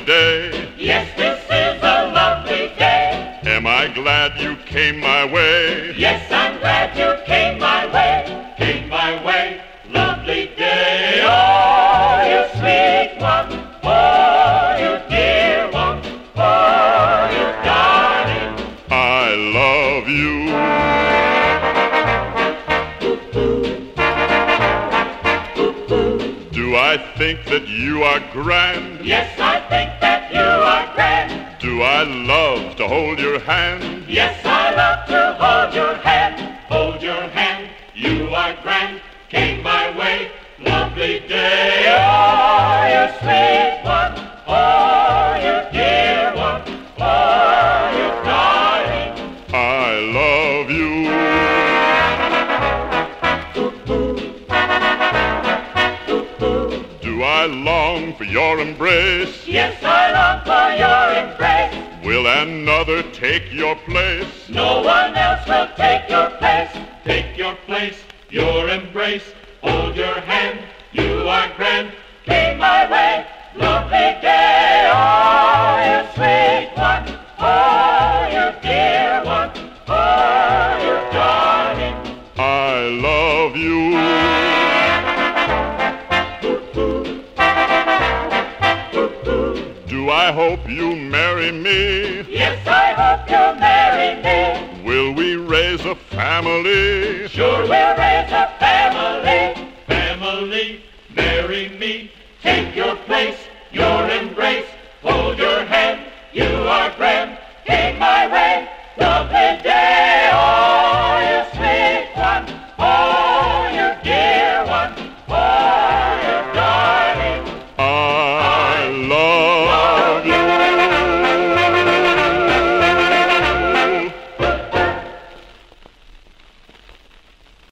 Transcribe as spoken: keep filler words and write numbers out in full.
day. Yes, this is a lovely day. Am I glad you came my way? Yes, I'm glad you came my way. Came my way. Lovely day. Oh, you sweet one. Oh, you dear one. Oh, you darling. I love you. Do I think that you are grand? Yes, I think that you are grand. Do I love to hold your hand? Yes, I love to hold your hand. Hold your hand. You are grand. Came my way. Lovely day. Oh, you sweet one. Oh, you dear one. Oh, you darling. I love you. Do I long for your embrace? Yes, I long for your embrace. Will another take your place? No one else will take your place. Take your place, your embrace. Hold your hand, you are grand. Came my way, lovely day. Oh, you sweet one. Oh, you dear one. Oh, you darling. I love you. Do I hope you marry me? Yes, I hope you'll marry me. Will we raise a family? Sure, we'll raise a family. Family, marry me. Take your place, your